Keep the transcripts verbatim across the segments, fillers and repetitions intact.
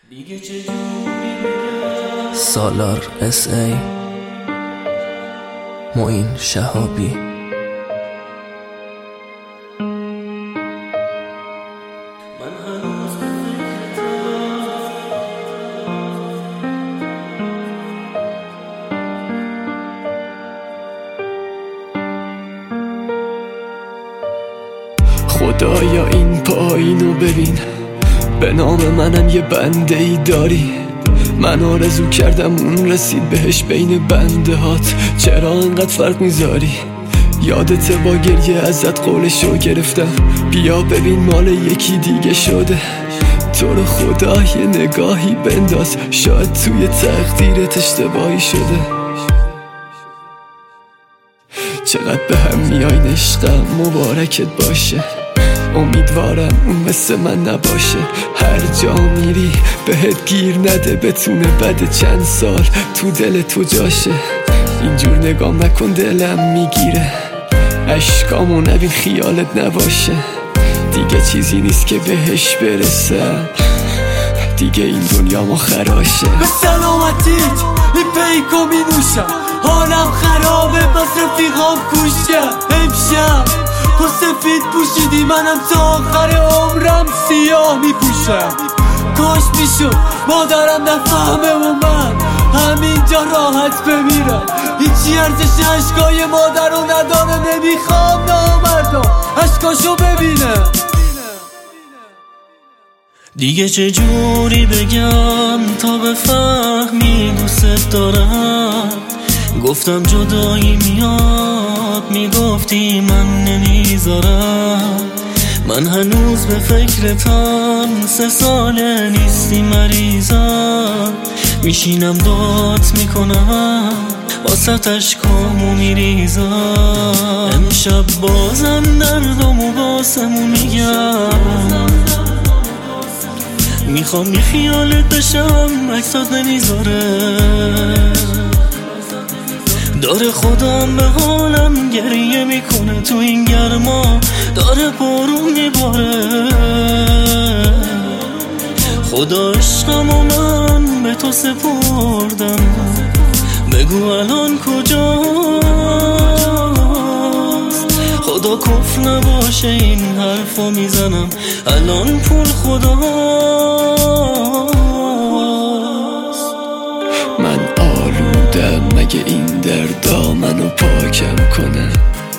سالار اس ای معین شهابی. خدایا این پایینو ببین، به نام منم یه بنده ای داری. من آرزو کردم اون رسید بهش بین بنده هات، چرا انقدر فرق میذاری؟ یادت با گریه ازت قولشو گرفتم، بیا ببین مال یکی دیگه شده. تو رو خدا یه نگاهی بنداز، شاید توی تقدیرت اشتباهی شده. چقدر به هم میاین عشقم، مبارکت باشه. امیدوارم اون مثل من نباشه، هر جا میری بهت گیر نده، بتونه بعد چند سال تو دل تو جاشه. اینجور نگام نکن دلم میگیره، عشقامو نبین خیالت نباشه. دیگه چیزی نیست که بهش برسم، دیگه این دنیا ما خراشه. به سلامتیت این پیکو می نوشم، حالم خرابه پس رفیقام کوشم. امشب تو سفید پوشیدی، منم تا آخر عمرم سیاه می پوشم. کاش میشد مادرم نفهمه و من همینجا راحت بمیرم. هیچی ارزش عشقای مادر رو نداره، نمیخوام نامردم عشقاشو ببینم. دیگه چه جوری بگم تا بفهمی دوست دارم؟ گفتم جدایی میاد، میگفتی من نمیذارم. من هنوز به فکرتم، سه ساله نیستی مریضم. میشینم داد میکنم، واسه اشکامو میریزم. امشب بازم دردامو باسمو میگم، میخوام یه خیالت بشم، عکسات نمیذاره. داره خودم به حالم گریه میکنه، تو این گرما داره بارون میباره. خدا عشقم و من به تو سپردم، بگو الان کجاست؟ خدا کفر نباشه این حرفا میزنم، الان پول خداست. من آلودم، مگه این دردا منو پاکم کنه؟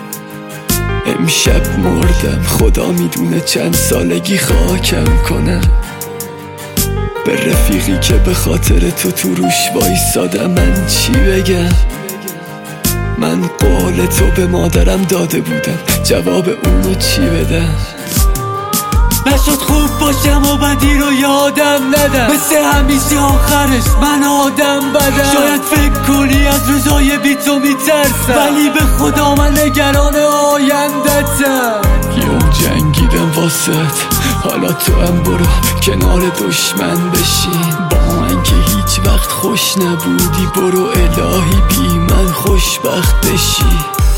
امشب مردم، خدا میدونه چند سالگی خاکم کنه. به رفیقی که به خاطر تو تو روش وایسادم من چی بگم؟ من قول تو به مادرم داده بودم، جواب اونو چی بدم؟ نشد خوب باشم و بدی رو یادم ندم، مثل همیشه آخرش من آدم بدم. شاید فکر کنی از روزای بی تو میترسم، ولی به خدا من نگران آیندتم. یه جنگیدم واسط، حالا تو هم برو کنار دشمن بشین. با من که هیچ وقت خوش نبودی، برو الهی بی من خوشبخت بشی.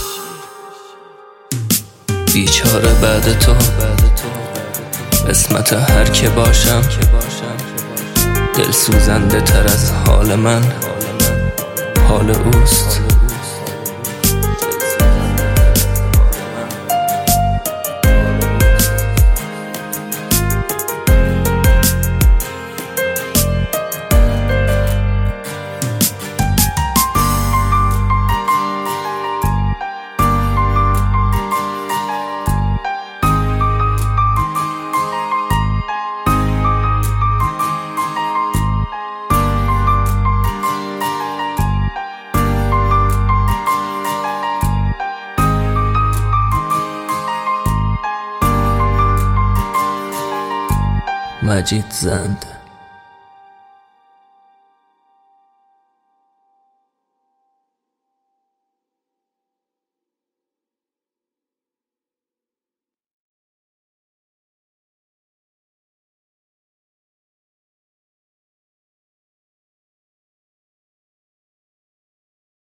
بیچاره بعد تو قسمت هر که باشم، دل سوزنده تر از حال من حال اوست. مجید زند.